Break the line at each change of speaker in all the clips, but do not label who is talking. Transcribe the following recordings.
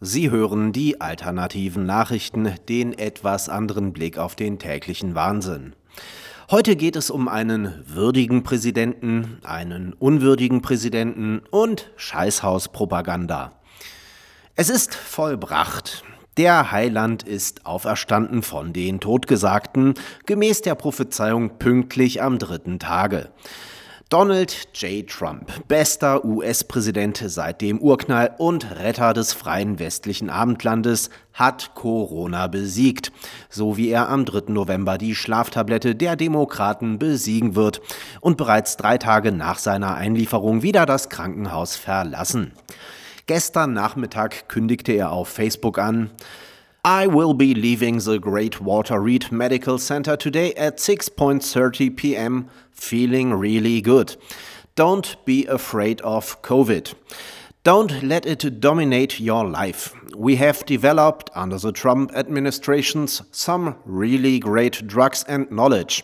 Sie hören die alternativen Nachrichten, den etwas anderen Blick auf den täglichen Wahnsinn. Heute geht es um einen würdigen Präsidenten, einen unwürdigen Präsidenten und Scheißhauspropaganda. Es ist vollbracht. Der Heiland ist auferstanden von den Totgesagten, gemäß der Prophezeiung pünktlich am 3. Tage. Donald J. Trump, bester US-Präsident seit dem Urknall und Retter des freien westlichen Abendlandes, hat Corona besiegt, so wie er am 3. November die Schlaftablette der Demokraten besiegen wird und bereits 3 Tage nach seiner Einlieferung wieder das Krankenhaus verlassen. Gestern Nachmittag kündigte er auf Facebook an: I will be leaving the Great Walter Reed Medical Center today at 6:30 p.m. feeling really good. Don't be afraid of COVID. Don't let it dominate your life. We have developed under the Trump administrations some really great drugs and knowledge.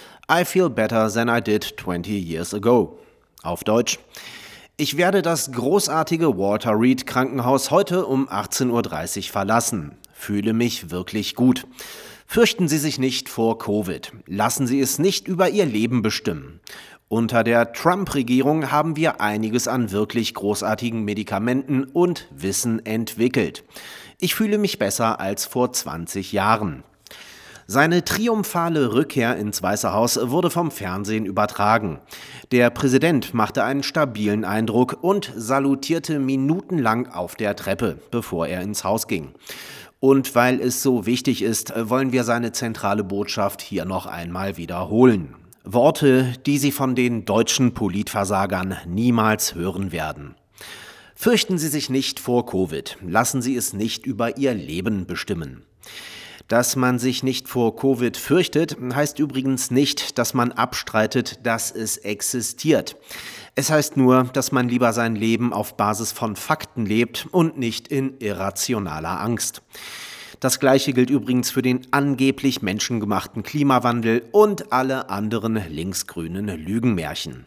I feel better than I did 20 years ago. Auf Deutsch: Ich werde das großartige Walter Reed Krankenhaus heute um 18:30 Uhr verlassen. Fühle mich wirklich gut. Fürchten Sie sich nicht vor Covid. Lassen Sie es nicht über Ihr Leben bestimmen. Unter der Trump-Regierung haben wir einiges an wirklich großartigen Medikamenten und Wissen entwickelt. Ich fühle mich besser als vor 20 Jahren. Seine triumphale Rückkehr ins Weiße Haus wurde vom Fernsehen übertragen. Der Präsident machte einen stabilen Eindruck und salutierte minutenlang auf der Treppe, bevor er ins Haus ging. Und weil es so wichtig ist, wollen wir seine zentrale Botschaft hier noch einmal wiederholen. Worte, die Sie von den deutschen Politversagern niemals hören werden. Fürchten Sie sich nicht vor Covid. Lassen Sie es nicht über Ihr Leben bestimmen. Dass man sich nicht vor Covid fürchtet, heißt übrigens nicht, dass man abstreitet, dass es existiert. Es heißt nur, dass man lieber sein Leben auf Basis von Fakten lebt und nicht in irrationaler Angst. Das Gleiche gilt übrigens für den angeblich menschengemachten Klimawandel und alle anderen linksgrünen Lügenmärchen.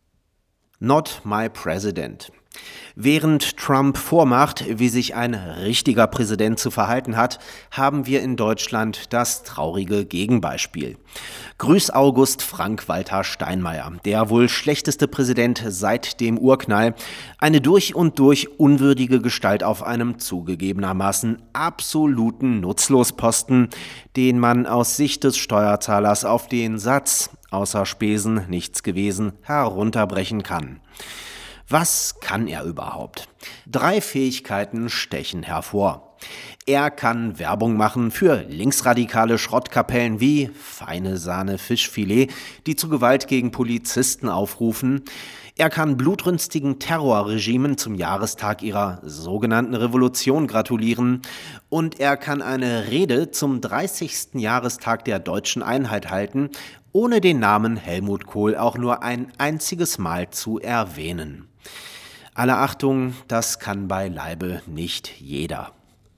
Not my president. Während Trump vormacht, wie sich ein richtiger Präsident zu verhalten hat, haben wir in Deutschland das traurige Gegenbeispiel. Grüß August Frank-Walter Steinmeier, der wohl schlechteste Präsident seit dem Urknall, eine durch und durch unwürdige Gestalt auf einem zugegebenermaßen absoluten Nutzlosposten, den man aus Sicht des Steuerzahlers auf den Satz „außer Spesen nichts gewesen" herunterbrechen kann. Was kann er überhaupt? 3 Fähigkeiten stechen hervor. Er kann Werbung machen für linksradikale Schrottkapellen wie Feine Sahne Fischfilet, die zu Gewalt gegen Polizisten aufrufen. Er kann blutrünstigen Terrorregimen zum Jahrestag ihrer sogenannten Revolution gratulieren. Und er kann eine Rede zum 30. Jahrestag der deutschen Einheit halten, ohne den Namen Helmut Kohl auch nur ein einziges Mal zu erwähnen. Alle Achtung, das kann beileibe nicht jeder.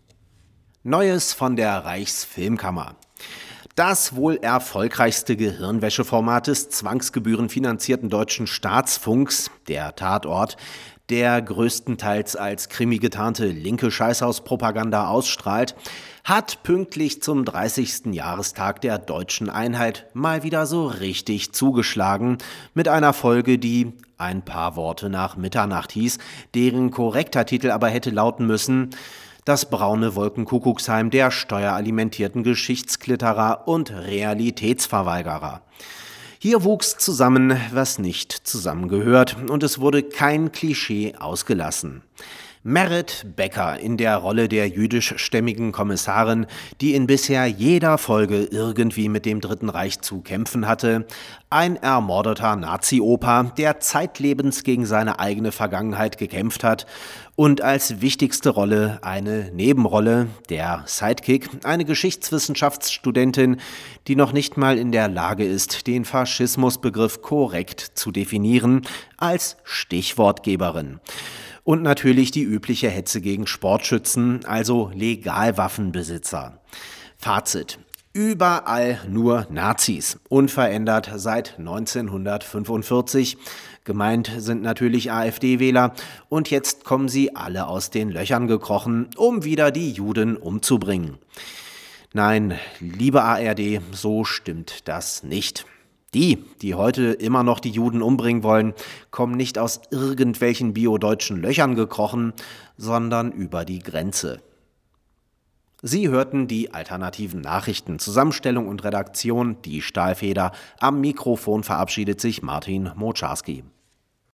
Neues von der Reichsfilmkammer. Das wohl erfolgreichste Gehirnwäscheformat des zwangsgebührenfinanzierten deutschen Staatsfunks, der Tatort, der größtenteils als Krimi getarnte linke Scheißhauspropaganda ausstrahlt, hat pünktlich zum 30. Jahrestag der deutschen Einheit mal wieder so richtig zugeschlagen mit einer Folge, die Ein paar Worte nach Mitternacht hieß, deren korrekter Titel aber hätte lauten müssen: Das braune Wolkenkuckucksheim der steueralimentierten Geschichtsklitterer und Realitätsverweigerer. Hier wuchs zusammen, was nicht zusammengehört, und es wurde kein Klischee ausgelassen. Merit Becker in der Rolle der jüdischstämmigen Kommissarin, die in bisher jeder Folge irgendwie mit dem Dritten Reich zu kämpfen hatte, ein ermordeter Nazi-Opa, der zeitlebens gegen seine eigene Vergangenheit gekämpft hat, und als wichtigste Rolle eine Nebenrolle, der Sidekick, eine Geschichtswissenschaftsstudentin, die noch nicht mal in der Lage ist, den Faschismusbegriff korrekt zu definieren, als Stichwortgeberin. Und natürlich die übliche Hetze gegen Sportschützen, also Legalwaffenbesitzer. Fazit: Überall nur Nazis, unverändert seit 1945. Gemeint sind natürlich AfD-Wähler und jetzt kommen sie alle aus den Löchern gekrochen, um wieder die Juden umzubringen. Nein, liebe ARD, so stimmt das nicht. Die heute immer noch die Juden umbringen wollen, kommen nicht aus irgendwelchen biodeutschen Löchern gekrochen, sondern über die Grenze. Sie hörten die alternativen Nachrichten. Zusammenstellung und Redaktion, die Stahlfeder. Am Mikrofon verabschiedet sich Martin Moczarski.